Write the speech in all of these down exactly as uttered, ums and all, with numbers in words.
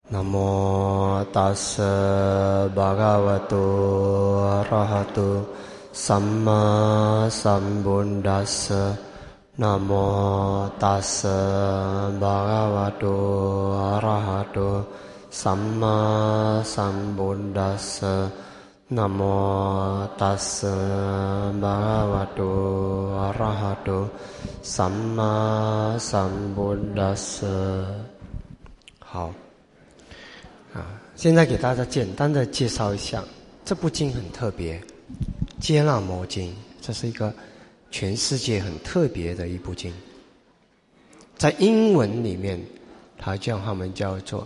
นะโมตัสสะภะคะวะโตอะระหะโตสัมมาสัมพุทธัสสะนะโมตัสสะภะคะวะโตอะระหะโตสัมมาสัมพุทธัสสะนะโมตัสสะภะคะวะโตอะระหะโตสัมมาสัมพุทธัสสะ好啊，现在给大家简单的介绍一下，这部经很特别，《接纳摩经》，这是一个全世界很特别的一部经。在英文里面，它叫他们叫做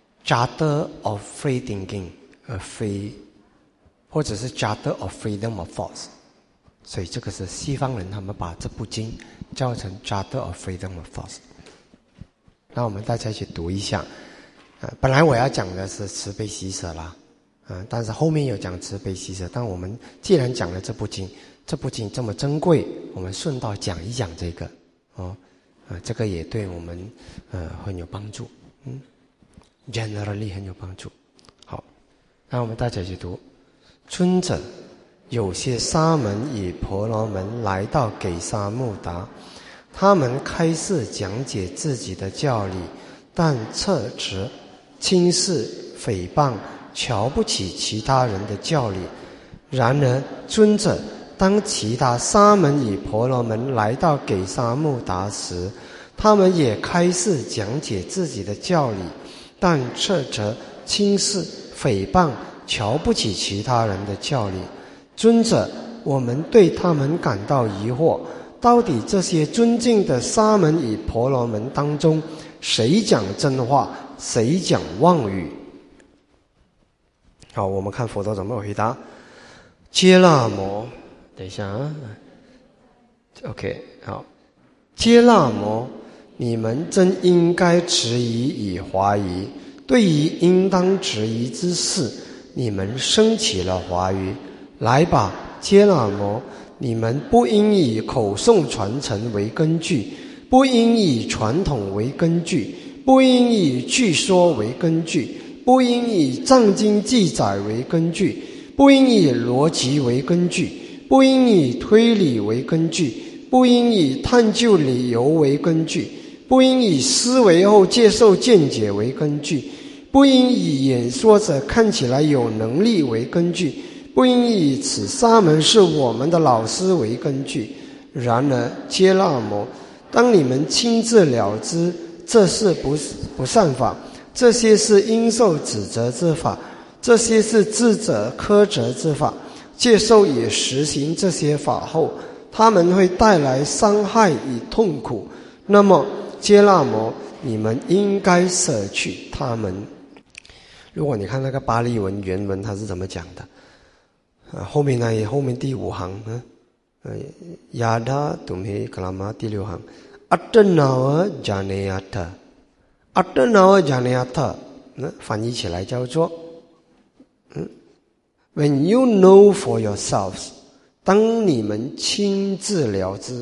Charter of Free Thinking， 呃，free， 或者是 Charter of Freedom of Thoughts。所以这个是西方人他们把这部经叫成 Charter of Freedom of Thoughts。那我们大家一起读一下。呃，本来我要讲的是慈悲喜舍啦，啊、呃，但是后面有讲慈悲喜舍。但我们既然讲了这部经，这部经这么珍贵，我们顺道讲一讲这个，哦，呃，这个也对我们呃很有帮助，嗯 ，generally 很有帮助。好，那我们大家一起读。尊者，有些沙门与婆罗门来到给沙穆达，他们开示讲解自己的教理，但侧持轻视、诽谤、瞧不起其他人的教理。然而，尊者，当其他沙门与婆罗门来到给沙穆达时，他们也开示讲解自己的教理，但斥责、轻视、诽谤、瞧不起其他人的教理。尊者，我们对他们感到疑惑，到底这些尊敬的沙门与婆罗门当中，谁讲真话，谁讲妄语？好，我们看佛陀怎么回答。揭那摩，等一下啊 ，OK， 好，揭那摩，你们真应该质疑与怀疑，对于应当质疑之事，你们生起了怀疑。来吧，揭那摩，你们不应以口诵传承为根据，不应以传统为根据，不应以据说为根据，不应以藏经记载为根据，不应以逻辑为根据，不应以推理为根据，不应以探究理由为根据，不应以思维后接受见解为根据，不应以演说者看起来有能力为根据，不应以此沙门是我们的老师为根据。然而，揭那摩，当你们亲自了知这是不不善法，这些是应受指责之法，这些是智者苛责之法，接受也实行这些法后，他们会带来伤害与痛苦。那么，揭那摩，你们应该舍去他们。如果你看那个巴利文原文，它是怎么讲的？啊，后面呢？后面第五行呢？呃，亚达杜梅格拉玛第六行。阿特纳瓦加内亚特，阿特纳瓦加内亚特，那翻译起来叫做，嗯 ，When you know for yourselves， 当你们亲自了知，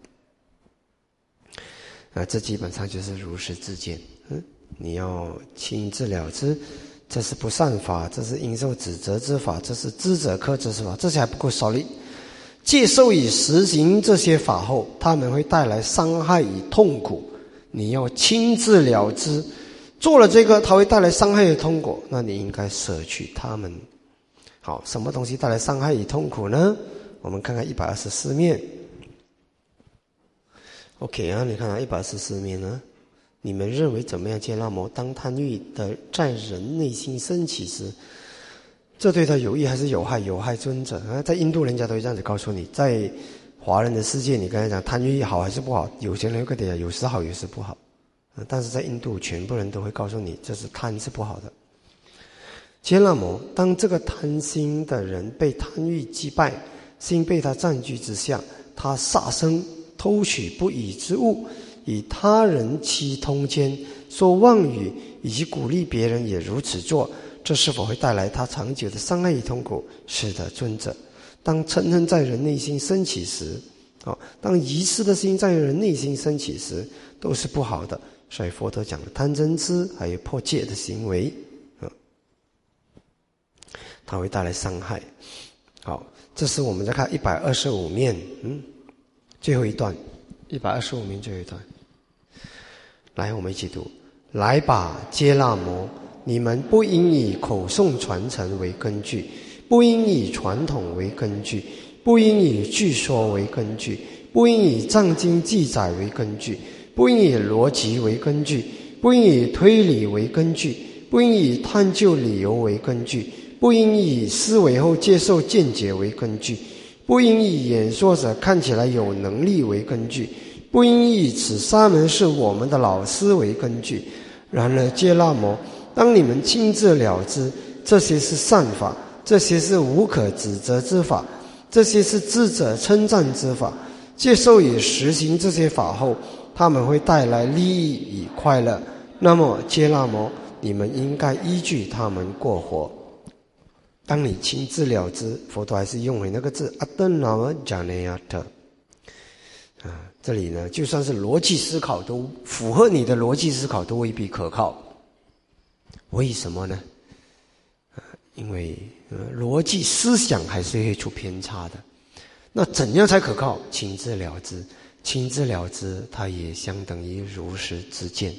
啊，这基本上就是如实自见，嗯，你要亲自了知，这是不善法，这是应受指责之法，这是知者苛责之法，这些还不够solid。接受与实行这些法后，他们会带来伤害与痛苦。你要亲自了知，做了这个，它会带来伤害与痛苦，那你应该舍去他们。好，什么东西带来伤害与痛苦呢？我们看看一百二十四面。OK 啊，你看啊，一百二十四面呢？你们认为怎么样？揭那摩，当贪欲的在人内心升起时，这对他有益还是有害？有害尊者啊，在印度人家都会这样子告诉你，在华人的世界，你跟他讲贪欲好还是不好？有些人会讲有时好，有时不好。啊，但是在印度，全部人都会告诉你，这是贪是不好的。揭那摩，当这个贪心的人被贪欲击败，心被他占据之下，他杀生、偷取不义之物，与他人欺通奸、说妄语，以及鼓励别人也如此做，这是否会带来他长久的伤害与痛苦？是的，尊者。当嗔恨在人内心升起时，哦，当疑似的心在人内心升起时，都是不好的。 所以佛陀讲的贪嗔痴还有破戒的行为，啊，它会带来伤害。好，这是我们再看一百二十五面，嗯，最后一段，一百二十五面最后一段。来，我们一起读：来吧，揭那摩，你们不应以口诵传承为根据，不应以传统为根据，不应以据说为根据，不应以藏经记载为根据，不应以逻辑为根据，不应以推理为根据，不应以探究理由为根据，不应以思维后接受见解为根据，不应以演说者看起来有能力为根据，不应以此三门是我们的老师为根据。然而揭那摩，当你们亲自了知这些是善法，这些是无可指责之法，这些是智者称赞之法，接受与实行这些法后，他们会带来利益与快乐，那么揭那摩，你们应该依据他们过活。当你亲自了知，佛陀还是用回那个字阿登那么迦内亚特啊，这里呢，就算是逻辑思考都符合你的逻辑思考都未必可靠。为什么呢？啊，因为呃逻辑思想还是会出偏差的。那怎样才可靠？亲自了知，亲自了知，它也相等于如实知见。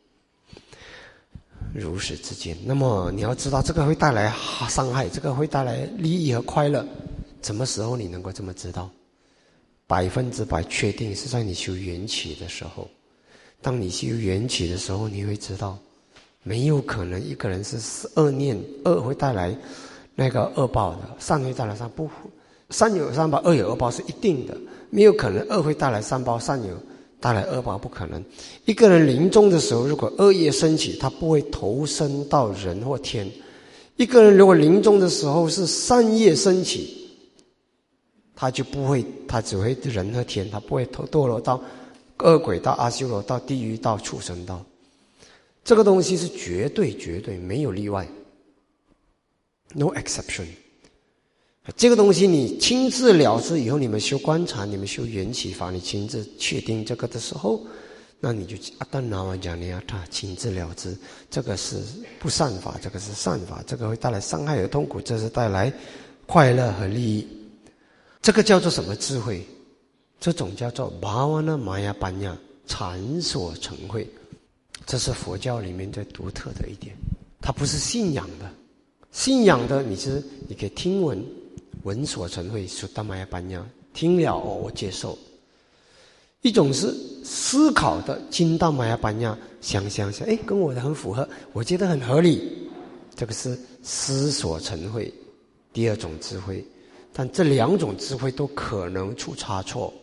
如实之间，那么你要知道这个会带来伤害，这个会带来利益和快乐，什么时候你能够这么知道？百分之百确定是在你修缘起的时候。当你修缘起的时候，你会知道没有可能一个人是恶念，恶会带来那个恶报的，善会带来善，不，善有善报，恶有恶报是一定的，没有可能恶会带来善报，善有带来恶报，不可能。一个人临终的时候，如果恶业升起，他不会投身到人或天；一个人如果临终的时候是善业升起，他就不会，他只会人和天，他不会堕落到恶鬼道、阿修罗道、地狱道、畜生道。这个东西是绝对绝对没有例外 ，no exception。这个东西你亲自了知以后，你们修观察，你们修缘起法，你亲自确定这个的时候，那你就阿达那瓦迦尼亚他亲自了知，这个是不善法，这个是善法，这个会带来伤害和痛苦，这是带来快乐和利益。这个叫做什么智慧？这种叫做巴瓦那玛雅班亚禅所成慧，这是佛教里面最独特的一点。它不是信仰的，信仰的你是你可以听闻。闻所成慧，苏达玛雅班亚，听了哦，我接受。一种是思考的，金达玛雅班亚，想想想，哎，跟我的很符合，我觉得很合理，这个是思所成慧，第二种智慧。但这两种智慧都可能出差错，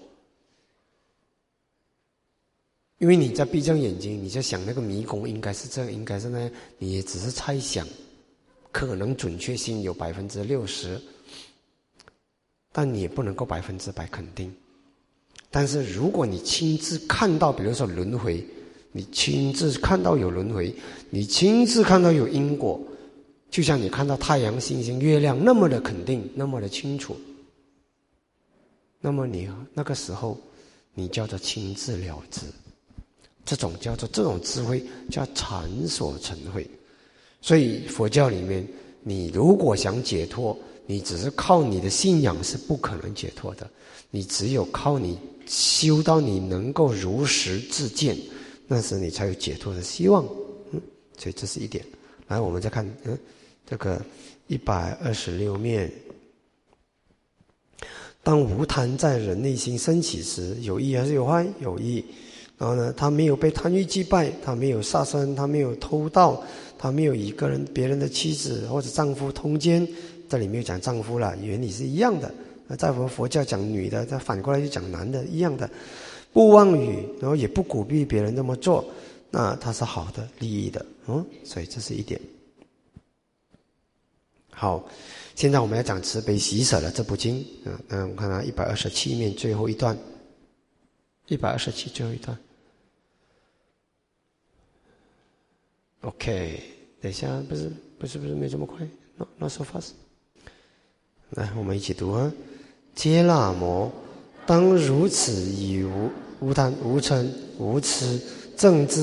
因为你在闭上眼睛，你在想那个迷宫应该是这样，应该是那样，你也只是猜想，可能准确性有百分之六十。但你也不能够百分之百肯定。但是如果你亲自看到，比如说轮回，你亲自看到有轮回，你亲自看到有因果，就像你看到太阳、星星、月亮那么的肯定，那么的清楚，那么你那个时候你叫做亲自了知，这种叫做这种智慧叫禅所成慧。所以佛教里面，你如果想解脱，你只是靠你的信仰是不可能解脱的，你只有靠你修到你能够如实自见，那时你才有解脱的希望。嗯，所以这是一点。来，我们再看，嗯，这个一百二十六面。当无贪在人内心升起时，有益还是有害？有益。然后呢，他没有被贪欲击败，他没有杀生，他没有偷盗，他没有以个人别人的妻子或者丈夫通奸。这里没有讲丈夫了，原理是一样的。那在佛佛教讲女的，再反过来就讲男的，一样的。不妄语，然后也不鼓励别人这么做，那它是好的，利益的，嗯，所以这是一点。好，现在我们要讲慈悲喜舍了这部经，嗯嗯，我们看到一百二十七面最后一段，一百二十七最后一段。OK， 等一下，不是不是不是没这么快 ，no not so fast。来，我们一起读啊！揭那摩，当如此以无无贪、无嗔、无痴、正知、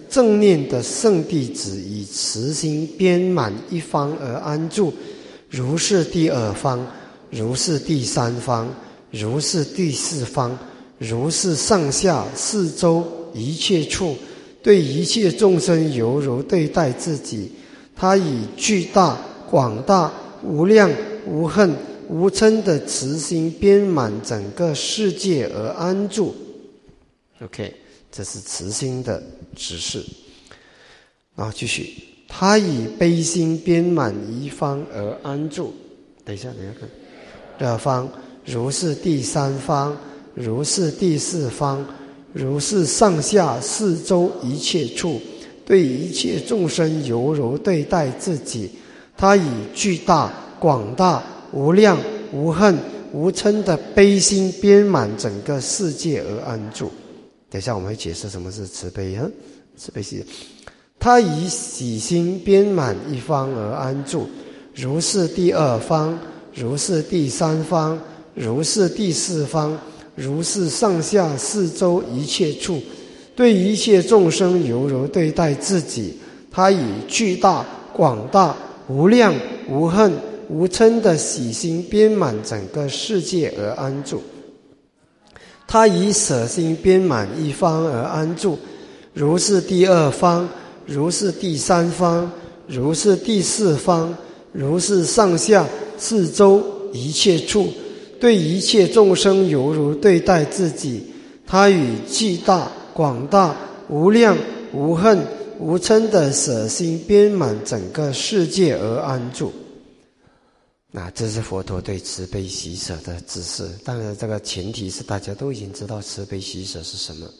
正念的圣弟子以慈心遍满一方而安住，如是第二方，如是第三方，如是第四方，如是上下四周一切处，对一切众生犹如对待自己。他以巨大广大无量无恨无嗔的慈心遍满整个世界而安住。 OK， 这是慈心的指示。然后继续，他以悲心遍满一方而安住。等一下，等一下看。二方，如是第三方，如是第四方，如是上下四周一切处，对一切众生犹如对待自己。他以巨大广大无量无恨无嗔的悲心遍满整个世界而安住。等一下我们会解释什么是慈悲啊，慈悲喜。他以喜心遍满一方而安住，如是第二方，如是第三方，如是第四方，如是上下四周一切处，对一切众生犹如对待自己。他以巨大广大无量无恨无嗔的喜心遍满整个世界而安住。他以舍心遍满一方而安住，如是第二方，如是第三方，如是第四方，如是上下四周一切处，对一切众生犹如对待自己。他以巨大广大无量无恨无嗔的舍心遍满整个世界而安住。那这是佛陀对慈悲喜舍的指示。当然这个前提是大家都已经知道慈悲喜舍是什么。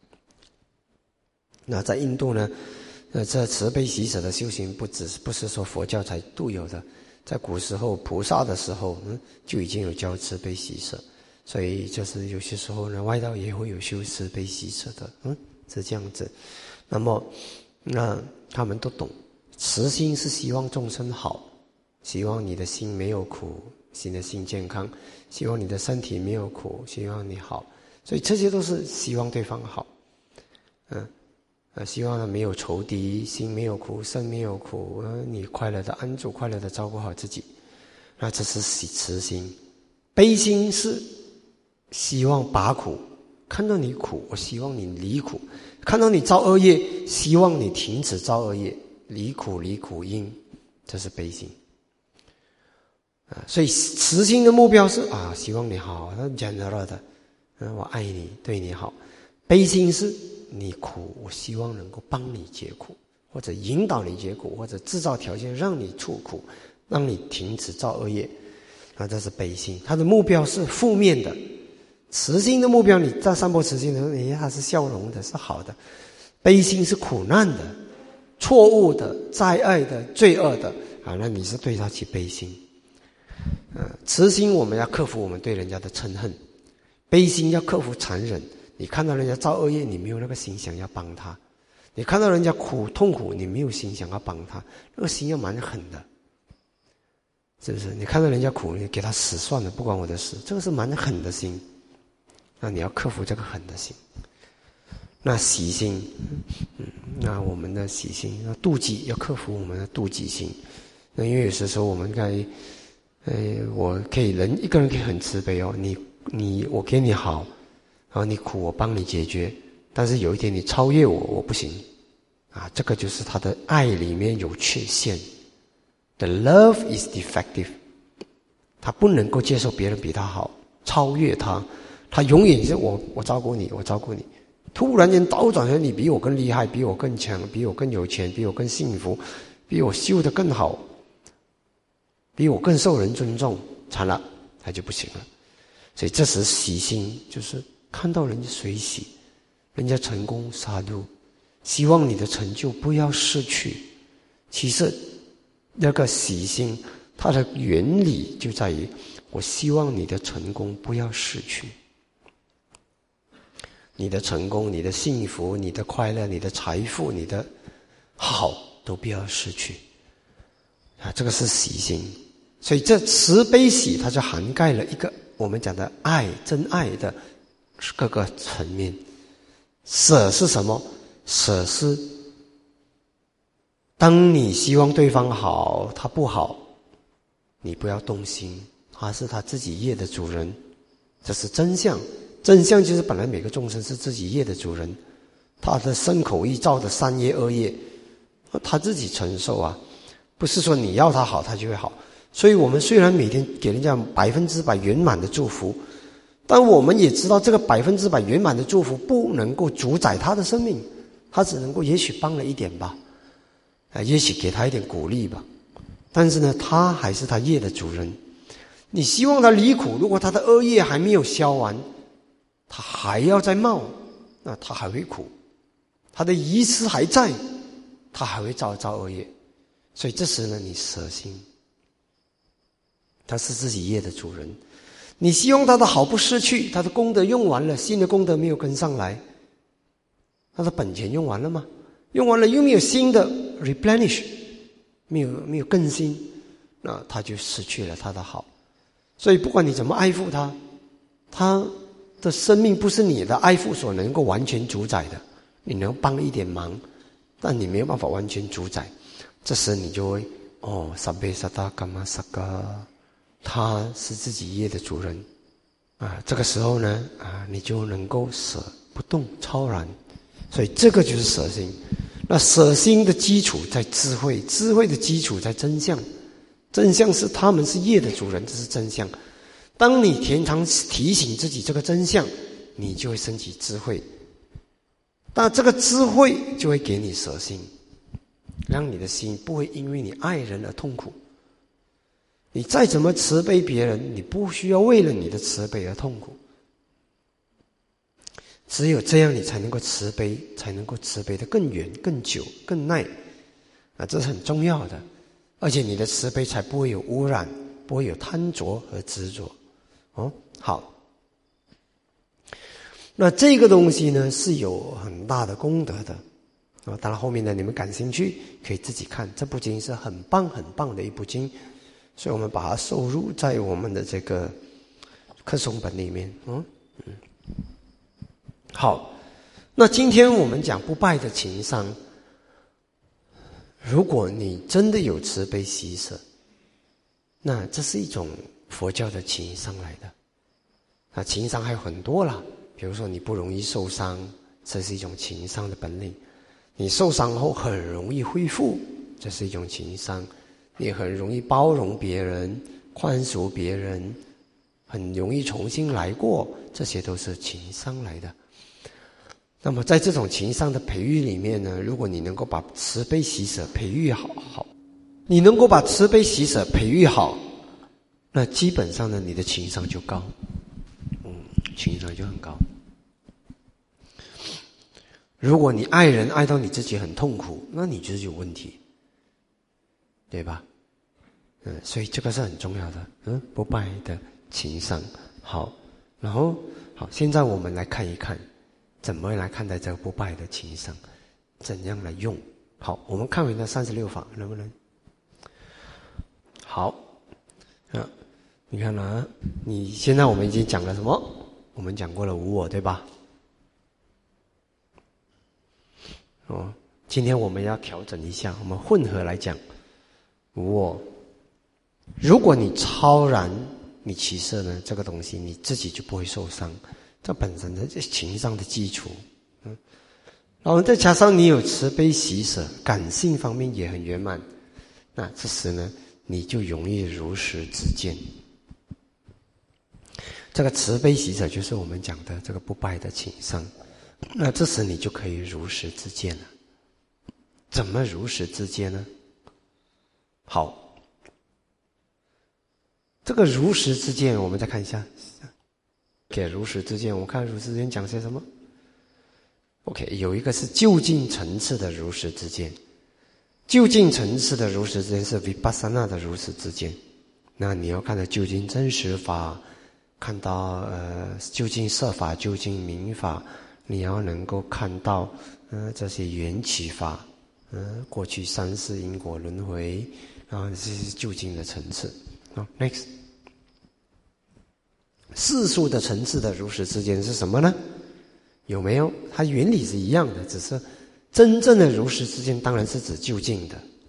那在印度呢，呃，这慈悲喜舍的修行不只是不是说佛教才独有的，在古时候菩萨的时候，嗯，就已经有教慈悲喜舍。所以就是有些时候呢，外道也会有修慈悲喜舍的，嗯，是这样子。那么，那他们都懂，慈心是希望众生好，希望你的心没有苦，你的心健康，希望你的身体没有苦，希望你好，所以这些都是希望对方好，嗯。呃，希望他没有仇敌，心没有苦，身没有苦，呃，你快乐的安住，快乐的照顾好自己。那这是慈心。悲心是希望拔苦，看到你苦，我希望你离苦；看到你造恶业，希望你停止造恶业，离苦离苦因，这是悲心。啊，所以慈心的目标是啊，希望你好，很 general 的，嗯，我爱你，对你好。悲心是你苦，我希望能够帮你解苦，或者引导你解苦，或者制造条件让你出苦，让你停止造恶业。那这是悲心，它的目标是负面的。慈心的目标，你在散播慈心的时候，哎，它是笑容的，是好的。悲心是苦难的、错误的、灾爱的、罪恶的啊，那你是对他起悲心。呃，慈心我们要克服我们对人家的嗔恨，悲心要克服残忍。你看到人家造恶业，你没有那个心想要帮他；你看到人家苦痛苦，你没有心想要帮他，那个心要蛮狠的，是不是？你看到人家苦，你给他死算了，不关我的事，这个是蛮狠的心。那你要克服这个狠的心。那喜心，嗯，那我们的喜心，那妒忌要克服我们的妒忌心。那因为有些时候我们该，呃，我可以人一个人可以很慈悲哦，你你我给你好。然后你苦，我帮你解决，但是有一天你超越我，我不行，啊，这个就是他的爱里面有缺陷。The love is defective， 他不能够接受别人比他好，超越他，他永远是我，我照顾你，我照顾你。突然间倒转成你比我更厉害，比我更强，比我更有钱，比我更幸福，比我修得更好，比我更受人尊重，惨了，他就不行了。所以这时喜心就是看到人家随喜，人家成功杀戮，希望你的成就不要失去。其实那个喜心它的原理就在于，我希望你的成功不要失去，你的成功，你的幸福，你的快乐，你的财富，你的好都不要失去啊，这个是喜心。所以这慈悲喜它就涵盖了一个我们讲的爱，真爱的各个层面。舍是什么？舍是当你希望对方好，他不好，你不要动心，他是他自己业的主人，这是真相。真相就是本来每个众生是自己业的主人，他的身口意造的三业恶业，他自己承受啊，不是说你要他好他就会好。所以我们虽然每天给人家百分之百圆满的祝福，但我们也知道这个百分之百圆满的祝福不能够主宰他的生命，他只能够也许帮了一点吧，啊，也许给他一点鼓励吧，但是呢，他还是他业的主人。你希望他离苦，如果他的恶业还没有消完，他还要再冒，那他还会苦，他的疑痴还在，他还会造造恶业。所以这时呢，你舍心，他是自己业的主人。你希望他的好不失去，他的功德用完了，新的功德没有跟上来，他的本钱用完了吗？用完了又没有新的 replenish， 没有没有更新，那他就失去了他的好。所以不管你怎么爱护他，他的生命不是你的爱护所能够完全主宰的，你能帮一点忙，但你没有办法完全主宰。这时你就会哦，萨贝萨达伽玛萨嘎，他是自己业的主人啊。这个时候呢啊，你就能够舍不动超然，所以这个就是舍心。那舍心的基础在智慧，智慧的基础在真相。真相是他们是业的主人，这是真相。当你常常提醒自己这个真相，你就会升起智慧。但这个智慧就会给你舍心，让你的心不会因为你爱人而痛苦。你再怎么慈悲别人，你不需要为了你的慈悲而痛苦。只有这样，你才能够慈悲，才能够慈悲得更远、更久、更耐。啊，这是很重要的。而且你的慈悲才不会有污染，不会有贪着和执着。哦，好。那这个东西呢，是有很大的功德的。啊，当然后面呢，你们感兴趣可以自己看。这部经是很棒很棒的一部经，所以我们把它收入在我们的这个课诵本里面。嗯嗯。好，那今天我们讲不败的情商。如果你真的有慈悲喜舍，那这是一种佛教的情商来的。啊，情商还有很多啦，比如说你不容易受伤，这是一种情商的本领；你受伤后很容易恢复，这是一种情商；你很容易包容别人、宽恕别人，很容易重新来过，这些都是情商来的。那么在这种情商的培育里面呢，如果你能够把慈悲喜舍培育好好，你能够把慈悲喜舍培育好，那基本上呢，你的情商就高，嗯，情商就很高。如果你爱人爱到你自己很痛苦，那你就是有问题，对吧？嗯，所以这个是很重要的，嗯，不败的情商。好，然后好，现在我们来看一看。怎么来看待这个不败的情商？怎样来用？好，我们看回那三十六法，能不能？好，啊，你看啊，你现在我们已经讲了什么？我们讲过了无我，对吧？哦，今天我们要调整一下，我们混合来讲无我。如果你超然，你起色呢，这个东西你自己就不会受伤。这本身的情商的基础，嗯，然后再加上你有慈悲喜舍，感性方面也很圆满，那这时呢，你就容易如实知见。这个慈悲喜舍就是我们讲的这个不败的情商，那这时你就可以如实知见了。怎么如实知见呢？好，这个如实知见，我们再看一下。给如实知见，我们看如实知见讲些什么 ？OK， 有一个是究竟层次的如实知见，究竟层次的如实知见是 Vipassana 的如实知见。那你要看到究竟真实法，看到呃究竟色法、究竟名法，你要能够看到呃这些缘起法，呃过去三世因果轮回，然后这是究竟的层次。好 ，next。世俗的层次的如实知见是什么呢？有没有？它原理是一样的，只是真正的如实知见当然是指究竟的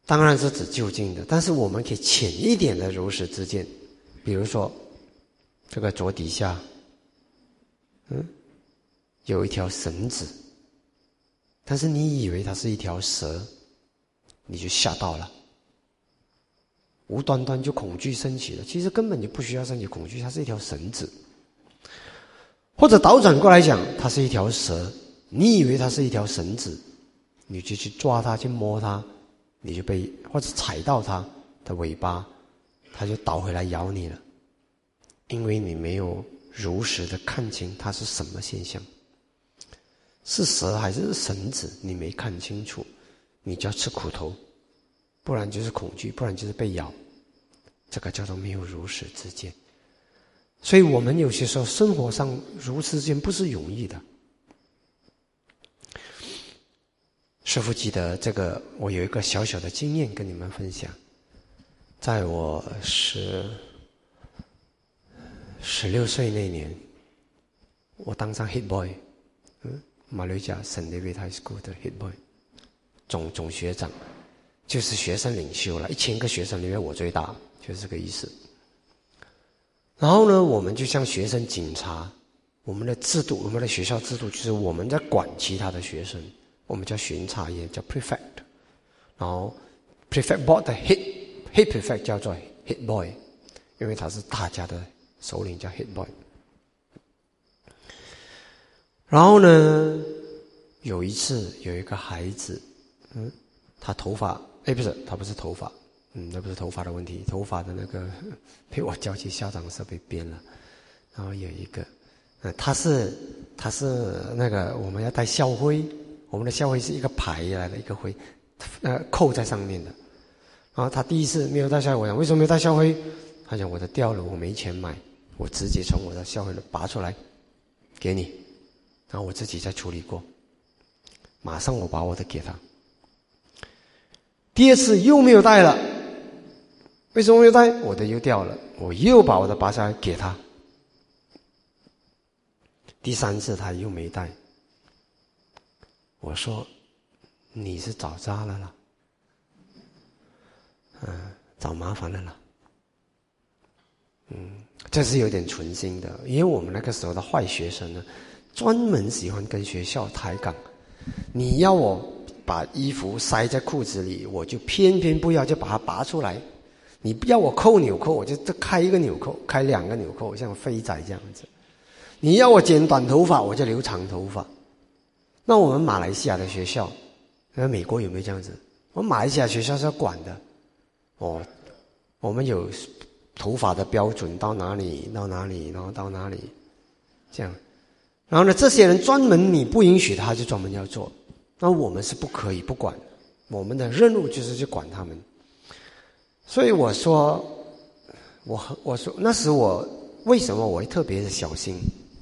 当然是指就近的，但是我们可以浅一点的如实之见，比如说这个桌底下，嗯，有一条绳子，但是你以为它是一条蛇，你就吓到了，无端端就恐惧升起了，其实根本就不需要升起恐惧，它是一条绳子。或者倒转过来讲，它是一条蛇，你以为它是一条绳子，你就去抓它，去摸它，你就被或者踩到它的尾巴，它就倒回来咬你了，因为你没有如实的看清它是什么现象，是蛇还是绳子，你没看清楚，你就要吃苦头，不然就是恐惧，不然就是被咬，这个叫做没有如实之见。所以我们有些时候生活上如实之见不是容易的。师父记得这个，我有一个小小的经验跟你们分享。在我十十六岁那年，我当上 head boy， 嗯，马六甲省 David High School 的 head boy， 总总学长，就是学生领袖了。一千个学生里面我最大，就是这个意思。然后呢，我们就像学生警察，我们的制度，我们的学校制度就是我们在管其他的学生，我们叫巡查员，叫 prefect， 然后 prefect board 的 head head prefect 叫做 head boy， 因为他是大家的首领，叫 head boy。然后呢，有一次有一个孩子，嗯，他头发，哎，不是，他不是头发。嗯，那不是头发的问题，头发的那个被我叫去校长室被编了。然后有一个，呃，他是他是那个我们要带校徽，我们的校徽是一个牌来的一个徽，呃，扣在上面的。然后他第一次没有带校徽，我讲为什么没有带校徽？他讲我的掉了，我没钱买，我直接从我的校徽里拔出来给你，然后我自己再处理过，马上我把我的给他。第二次又没有带了。为什么没有带？我的又掉了，我又把我的拔下来给他。第三次他又没带，我说你是找渣了啦，嗯，找麻烦了啦。嗯，这是有点存心的，因为我们那个时候的坏学生呢，专门喜欢跟学校抬杠。你要我把衣服塞在裤子里，我就偏偏不要，就把它拔出来。你不要我扣纽扣，我就开一个纽扣，开两个纽扣，像飞仔这样子。你要我剪短头发，我就留长头发。那我们马来西亚的学校，那美国有没有这样子？我们马来西亚学校是要管的。哦，我们有头发的标准，到哪里到哪里，然后到哪里，这样。然后呢，这些人专门你不允许他，就专门要做。那我们是不可以不管，我们的任务就是去管他们。所以我说，我我说那时我为什么我会特别的小心？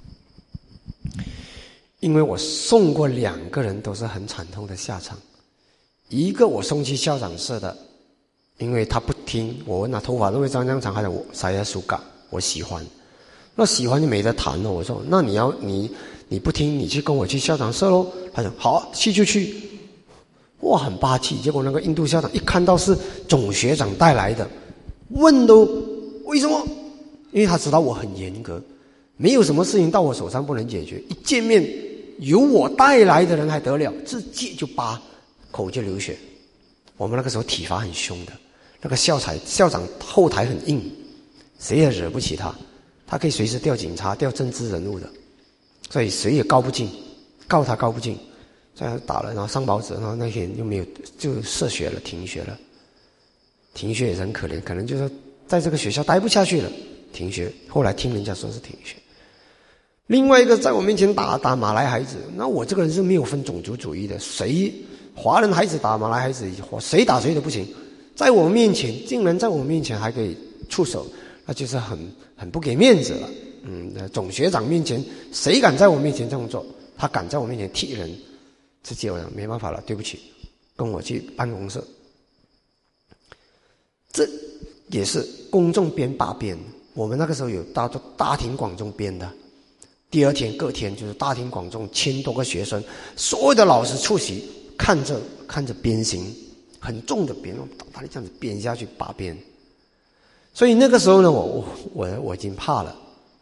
因为我送过两个人都是很惨痛的下场。一个我送去校长室的，因为他不听，我问他头发都会长这样长，还是我塞在手感，我喜欢，那喜欢就没得谈了。我说那你要你你不听，你去跟我去校长室咯。他说好啊，去就去。哇，很霸气！结果那个印度校长一看到是总学长带来的，问都为什么？因为他知道我很严格，没有什么事情到我手上不能解决。一见面由我带来的人还得了，直接就扒，口就流血。我们那个时候体罚很凶的，那个校长校长后台很硬，谁也惹不起他，他可以随时调警察、调政治人物的，所以谁也告不进，告他告不进。这样打了，然后上报纸，然后那天又没有，就辍学了，停学了。停学也是很可怜，可能就是在这个学校待不下去了，停学。后来听人家说是停学。另外一个在我面前打打马来孩子，那我这个人是没有分种族主义的，谁华人孩子打马来孩子，谁打谁都不行。在我面前，竟然在我面前还可以出手，那就是很很不给面子了。嗯，总学长面前，谁敢在我面前这么做？他敢在我面前踢人。直接我讲没办法了，对不起，跟我去办公室。这也是公众编罢编，我们那个时候有大大庭广众编的。第二天隔天就是大庭广众，千多个学生，所有的老师出席，看着看着鞭刑， 很重的鞭，把你这样子鞭下去，八鞭。所以那个时候呢，我我我我已经怕了。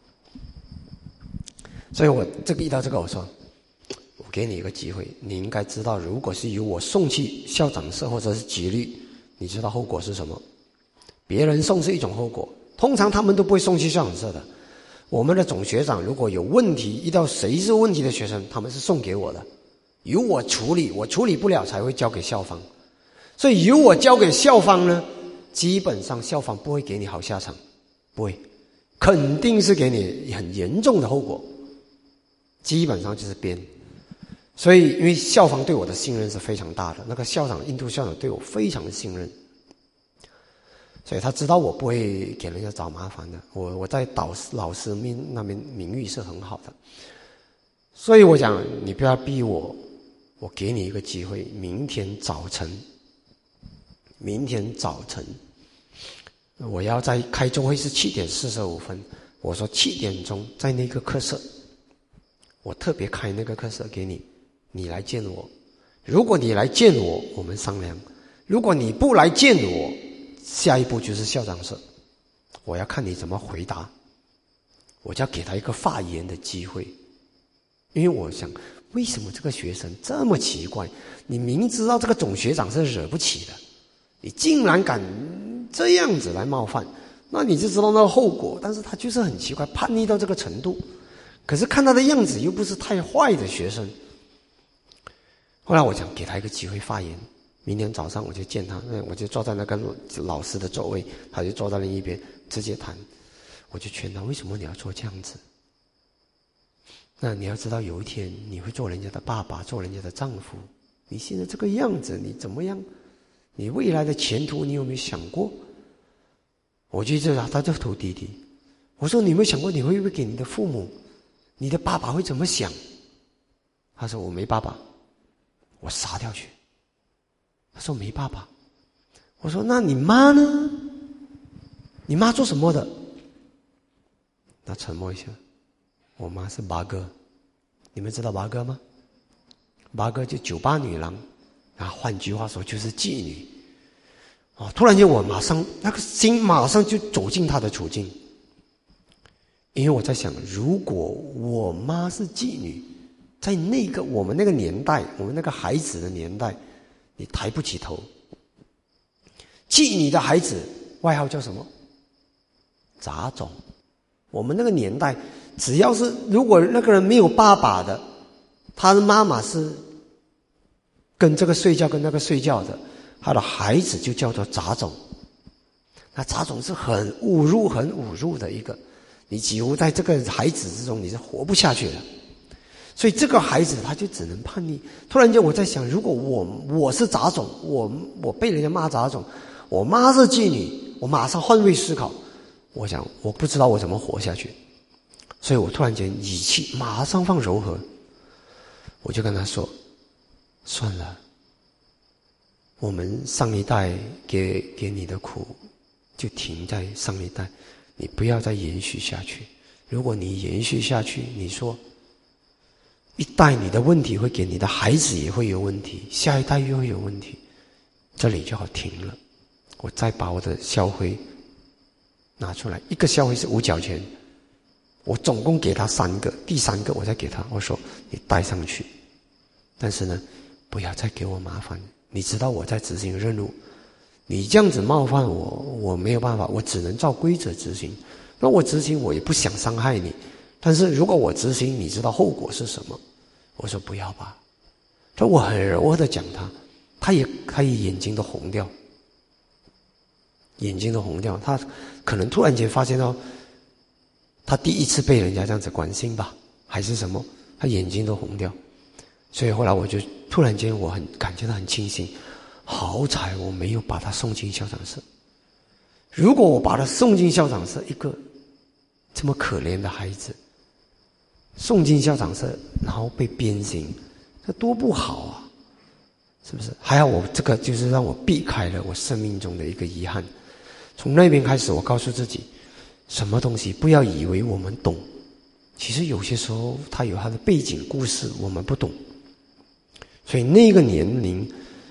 所以我这个遇到这个，我说，我给你一个机会，你应该知道，如果是由我送去校长室或者是纪律，你知道后果是什么？别人送是一种后果，通常他们都不会送去校长室的。我们的总学长如果有问题，遇到谁是问题的学生，他们是送给我的，由我处理，我处理不了才会交给校方。所以由我交给校方呢，基本上校方不会给你好下场，不会，肯定是给你很严重的后果，基本上就是鞭。所以因为校方对我的信任是非常大的，那个校长印度校长对我非常的信任，所以他知道我不会给人家找麻烦的，我我在导师老师面那边名誉是很好的。所以我讲，你不要逼我，我给你一个机会，明天早晨明天早晨我要在开周会是七点四十五分，我说七点钟在那个课室，我特别开那个课室给你，你来见我。如果你来见我，我们商量；如果你不来见我，下一步就是校长室，我要看你怎么回答，我就要给他一个发言的机会。因为我想，为什么这个学生这么奇怪？你明知道这个总学长是惹不起的，你竟然敢这样子来冒犯，那你就知道那个后果。但是他就是很奇怪，叛逆到这个程度，可是看他的样子又不是太坏的学生。后来我想给他一个机会发言，明天早上我就见他，我就坐在那个老师的座位，他就坐在另一边，直接谈。我就劝他，为什么你要做这样子？那你要知道，有一天你会做人家的爸爸，做人家的丈夫。你现在这个样子，你怎么样？你未来的前途，你有没有想过？我就知道他就头低低。我说，你有没有想过，你会不会给你的父母，你的爸爸会怎么想？他说，我没爸爸。我杀掉去。他说没爸爸。我说那你妈呢？你妈做什么的？他沉默一下。我妈是八哥，你们知道八哥吗？八哥就酒吧女郎，啊，换句话说就是妓女。哦，突然间我马上那个心马上就走进她的处境，因为我在想，如果我妈是妓女，在那个我们那个年代，我们那个孩子的年代，你抬不起头。妓女的孩子外号叫什么？杂种。我们那个年代，只要是如果那个人没有爸爸的，他的妈妈是跟这个睡觉跟那个睡觉的，他的孩子就叫做杂种。那杂种是很侮辱很侮辱的一个，你几乎在这个孩子之中你是活不下去的。所以这个孩子他就只能叛逆。突然间我在想，如果我我是杂种，我我被人家骂杂种，我妈是妓女，我马上换位思考，我想我不知道我怎么活下去。所以我突然间语气马上放柔和，我就跟他说，算了，我们上一代给给你的苦就停在上一代，你不要再延续下去。如果你延续下去，你说一代你的问题会给你的孩子也会有问题，下一代又会有问题，这里就好停了。我再把我的校徽拿出来，一个校徽是五角钱，我总共给他三个，第三个我再给他，我说你带上去，但是呢不要再给我麻烦，你知道我在执行任务，你这样子冒犯我，我没有办法，我只能照规则执行。那我执行我也不想伤害你，但是如果我执行，你知道后果是什么？我说不要吧。他说我很柔和的讲他，他也他也眼睛都红掉，眼睛都红掉。他可能突然间发现到，他第一次被人家这样子关心吧，还是什么，他眼睛都红掉。所以后来我就突然间我很感觉到很庆幸，好彩我没有把他送进校长室。如果我把他送进校长室，一个这么可怜的孩子送进校长室，然后被鞭刑，这多不好啊，是不是？还好我这个就是让我避开了我生命中的一个遗憾。从那边开始，我告诉自己，什么东西不要以为我们懂，其实有些时候它有它的背景故事，我们不懂。所以那个年龄，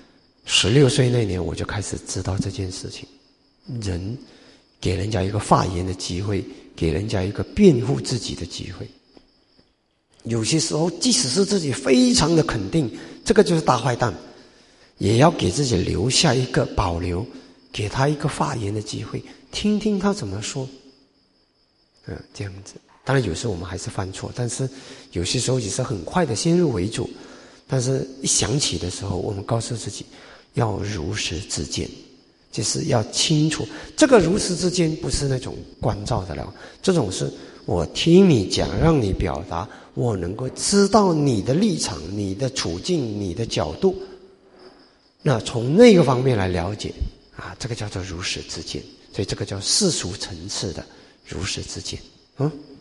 十六岁那年我就开始知道这件事情，人给人家一个发言的机会，给人家一个辩护自己的机会。有些时候即使是自己非常的肯定这个就是大坏蛋，也要给自己留下一个保留，给他一个发言的机会，听听他怎么说。嗯，这样子。当然有时候我们还是犯错，但是有些时候也是很快的先入为主，但是一想起的时候，我们告诉自己要如实自见，就是要清楚。这个如实自见不是那种关照的了，这种是我听你讲，让你表达，我能够知道你的立场、你的处境、你的角度，那从那个方面来了解啊，这个叫做如实自见。所以这个叫世俗层次的如实自见。嗯。